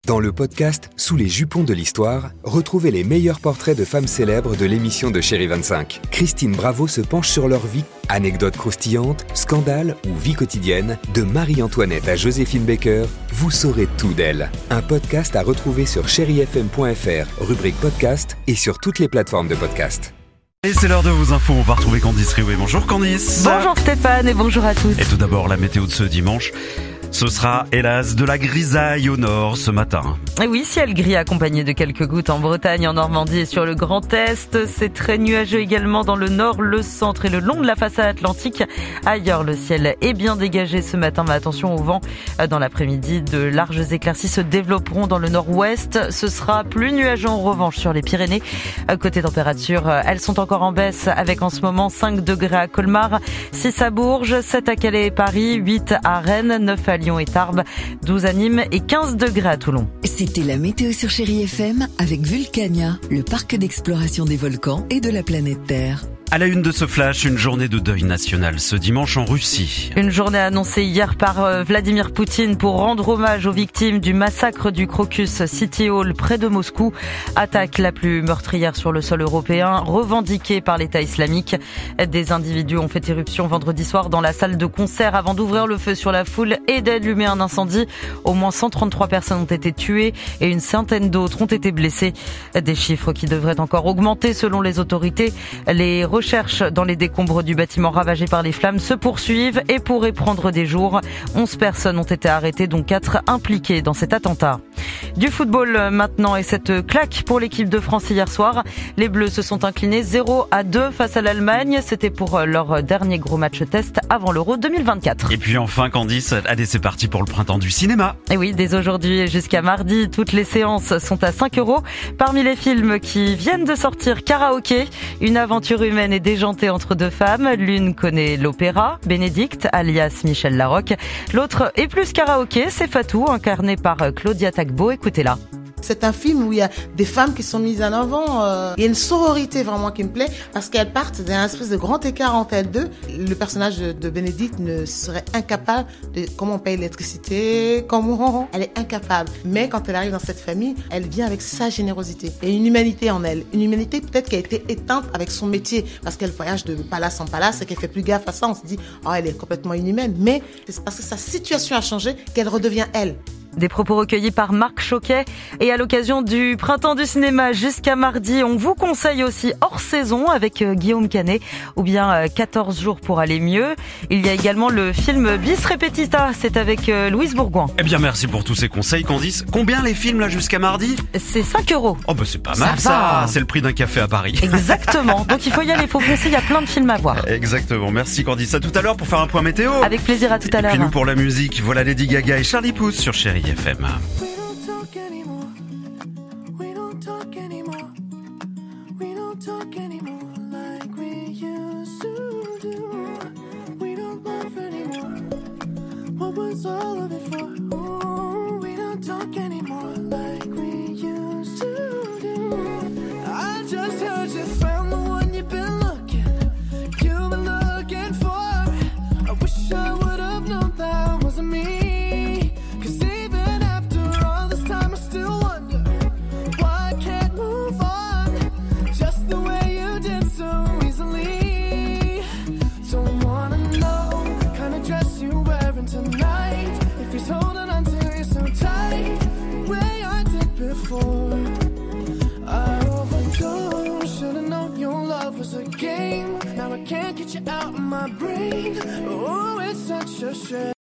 Dans le podcast Sous les jupons de l'histoire, retrouvez les meilleurs portraits de femmes célèbres de l'émission de Chérie 25. Christine Bravo se penche sur leur vie. Anecdotes croustillantes, scandales ou vie quotidienne, de Marie-Antoinette à Joséphine Baker, vous saurez tout d'elle. Un podcast à retrouver sur chérifm.fr, rubrique podcast et sur toutes les plateformes de podcast. Et c'est l'heure de vos infos, on va retrouver Candice Riouet. Bonjour Candice. Bonjour Stéphane et bonjour à tous. Et tout d'abord la météo de ce dimanche. Ce sera hélas de la grisaille au nord ce matin. Et oui, ciel gris accompagné de quelques gouttes en Bretagne, en Normandie et sur le Grand Est. C'est très nuageux également dans le nord, le centre et le long de la façade atlantique. Ailleurs, le ciel est bien dégagé ce matin, mais attention au vent. Dans l'après-midi, de larges éclaircies se développeront dans le nord-ouest. Ce sera plus nuageux en revanche sur les Pyrénées. Côté température, elles sont encore en baisse avec en ce moment 5 degrés à Colmar, 6 à Bourges, 7 à Calais et Paris, 8 à Rennes, 9 à Lyon et Tarbes, 12 à Nîmes et 15 degrés à Toulon. C'était la météo sur Chérie FM avec Vulcania, le parc d'exploration des volcans et de la planète Terre. À la une de ce flash, une journée de deuil national ce dimanche en Russie. Une journée annoncée hier par Vladimir Poutine pour rendre hommage aux victimes du massacre du Crocus City Hall près de Moscou. Attaque la plus meurtrière sur le sol européen, revendiquée par l'État islamique. Des individus ont fait éruption vendredi soir dans la salle de concert avant d'ouvrir le feu sur la foule et d'allumer un incendie. Au moins 133 personnes ont été tuées et une centaine d'autres ont été blessées. Des chiffres qui devraient encore augmenter selon les autorités. Les recherches dans les décombres du bâtiment ravagé par les flammes se poursuivent et pourraient prendre des jours. 11 personnes ont été arrêtées, dont 4 impliquées dans cet attentat. Du football maintenant et cette claque pour l'équipe de France hier soir. Les Bleus se sont inclinés 0-2 face à l'Allemagne. C'était pour leur dernier gros match test avant l'Euro 2024. Et puis enfin Candice, allez c'est parti pour le printemps du cinéma. Et oui, dès aujourd'hui et jusqu'à mardi, toutes les séances sont à 5 €. Parmi les films qui viennent de sortir, Karaoké, une aventure humaine et déjantée entre deux femmes. L'une connaît l'opéra, Bénédicte, alias Michel Larocque. L'autre est plus karaoké, c'est Fatou, incarnée par Claudia Tagbo. Écoutez-la. C'est un film où il y a des femmes qui sont mises en avant. Il y a une sororité vraiment qui me plaît parce qu'elles partent d'un espèce de grand écart entre elles deux. Le personnage de Bénédicte ne serait incapable de comment on paye l'électricité, comment elle est incapable. Mais quand elle arrive dans cette famille, elle vient avec sa générosité et une humanité en elle. Une humanité peut-être qui a été éteinte avec son métier parce qu'elle voyage de palace en palace et qu'elle fait plus gaffe à ça. On se dit, oh, elle est complètement inhumaine. Mais c'est parce que sa situation a changé qu'elle redevient elle. Des propos recueillis par Marc Choquet. Et à l'occasion du printemps du cinéma jusqu'à mardi, on vous conseille aussi Hors saison avec Guillaume Canet ou bien 14 jours pour aller mieux. Il y a également le film Bis Repetita, c'est avec Louise Bourgoin. Eh bien merci pour tous ces conseils Candice. Combien les films là jusqu'à mardi ? C'est 5 €. Oh bah c'est pas mal ça, c'est le prix d'un café à Paris. Exactement, donc il faut y aller, il faut foncer, il y a plein de films à voir. Exactement, merci Candice. À tout à l'heure pour faire un point météo. Avec plaisir, à tout à l'heure. Et puis nous pour la musique, voilà Lady Gaga et Charlie Puth sur Chérie FM. Now I can't get you out of my brain. Oh, it's such a shame.